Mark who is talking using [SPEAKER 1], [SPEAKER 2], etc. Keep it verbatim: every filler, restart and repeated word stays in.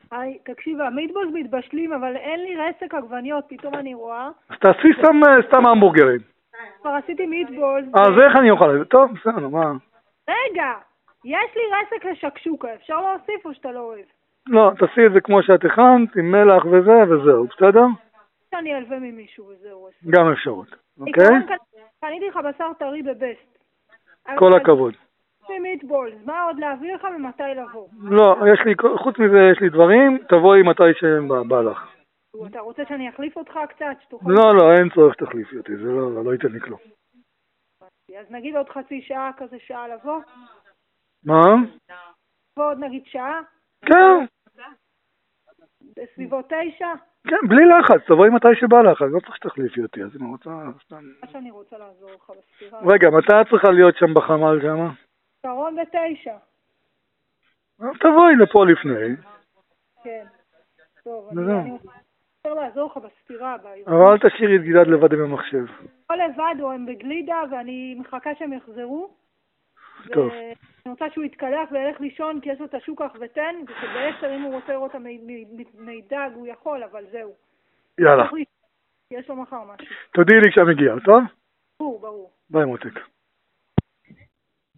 [SPEAKER 1] היי, תקשיב, המיטבולס מתבשלים, אבל אין לי רסק עגבניות, פתאום אני רואה.
[SPEAKER 2] אז תעשי סתם, סתם המבורגרים.
[SPEAKER 1] כבר עשיתי מיטבולס.
[SPEAKER 2] אז איך אני אוכל את זה? טוב, בסדר, מה?
[SPEAKER 1] רגע, יש לי רסק לשקשוקה, אפשר להוסיף או שאתה לא אוהב?
[SPEAKER 2] לא, תעשי את זה כמו שאת הכנת, עם מלח וזה, וזהו, בסדר?
[SPEAKER 1] שאני אלווה ממישהו וזהו.
[SPEAKER 2] גם אפשרות, אוקיי?
[SPEAKER 1] קניתי לך בשר טרי בבסט.
[SPEAKER 2] כל הכבוד.
[SPEAKER 1] מיטבולס, מה עוד להביא לך ומתי לבוא?
[SPEAKER 2] לא, יש לי, חוץ מזה יש לי דברים, תבואי מתי שבא לך.
[SPEAKER 1] אתה רוצה שאני אחליף אותך קצת?
[SPEAKER 2] לא, לא, אין צורך שתחליפי אותי, זה לא, לא ייתן לי כלום.
[SPEAKER 1] אז נגיד עוד חצי שעה, כזה שעה לבוא?
[SPEAKER 2] מה?
[SPEAKER 1] לבוא עוד נגיד שעה?
[SPEAKER 2] כן.
[SPEAKER 1] בסביבות תשע?
[SPEAKER 2] כן, בלי לחץ, תבואי מתי שבא לך, אני לא צריך שתחליפי אותי, אז אני רוצה סתם...
[SPEAKER 1] מה שאני רוצה לעזור לך בספירה.
[SPEAKER 2] רגע, מתי את צריכה להיות שם בחמ"ל שם?
[SPEAKER 1] קרון בתשע.
[SPEAKER 2] תבואי לפה לפני.
[SPEAKER 1] כן. טוב, אני רוצה לעזור לך בספירה.
[SPEAKER 2] אבל אל תשאירי את גלעד לבד עם המחשב.
[SPEAKER 1] לא לבד, או הם בגלידה, ואני מחכה שהם יחזרו.
[SPEAKER 2] טוב.
[SPEAKER 1] אני רוצה שהוא יתקלח וילך לישון, כי יש לו את השוקח ותן, ושבעשר אם הוא רוצה לראות המידג הוא יכול, אבל זהו.
[SPEAKER 2] יאללה.
[SPEAKER 1] יש לו מחר משהו.
[SPEAKER 2] תודיעי לי כשאתה מגיע, טוב?
[SPEAKER 1] ברור, ברור.
[SPEAKER 2] ביי מותק.